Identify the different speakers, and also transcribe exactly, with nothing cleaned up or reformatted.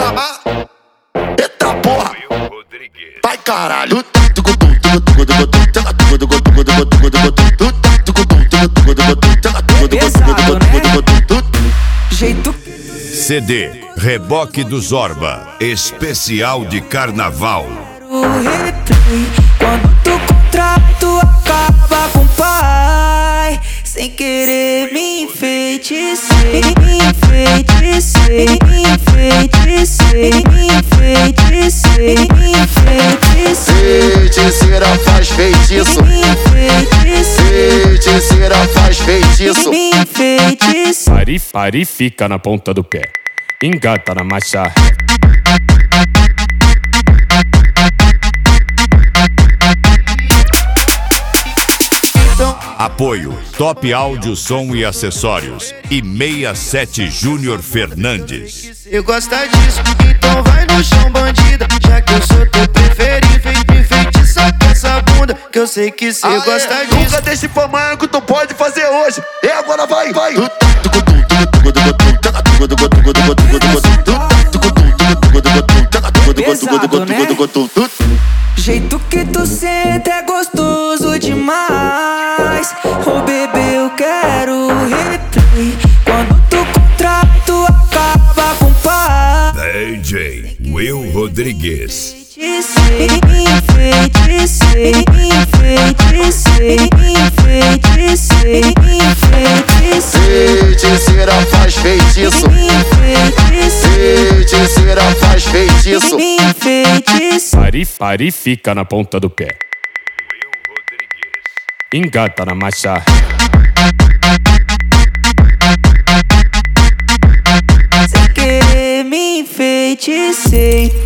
Speaker 1: chamar. Eita porra, vai caralho.
Speaker 2: Jeito
Speaker 3: C D Reboque do Zorba, especial de carnaval.
Speaker 2: quando tu contrato acaba com o pai, sem querer me enfeitecei, me enfeitecei, me enfeitecei, me enfeitecei, me enfeitecei.
Speaker 1: Feiticeira faz feitiço,
Speaker 2: Me enfeitecei,
Speaker 1: feiticeira faz feitiço.
Speaker 2: me enfeitecei.
Speaker 4: Pare, pare, fica na ponta do pé. Engata na marcha.
Speaker 3: Apoio Top Áudio, Som e Acessórios e sessenta e sete Júnior Fernandes.
Speaker 5: Você gosta disso, então vai no chão, bandida. Já que eu sou teu preferido, me feitiça com essa bunda, que eu sei que cê
Speaker 1: Aê,
Speaker 5: gosta disso.
Speaker 1: nunca deixe pra amanhã que tu pode fazer hoje. E agora vai, vai.
Speaker 2: Pesado, né? Jeito que tu senta é gostoso demais. Ô bebê, eu quero replay. Quando tu contrato acaba com o pai.
Speaker 3: D J Will Rodrigues.
Speaker 2: Me enfeitecei, me enfeitecei, me enfeitecei, me enfeitecei.
Speaker 1: Feiticeira faz feitiço,
Speaker 2: Me enfeitecei,
Speaker 1: feiticeira faz feitiço.
Speaker 2: me enfeitecei.
Speaker 4: Pare, pare, fica na ponta do pé. Engata na marcha.
Speaker 2: Sem querer me enfeitecei.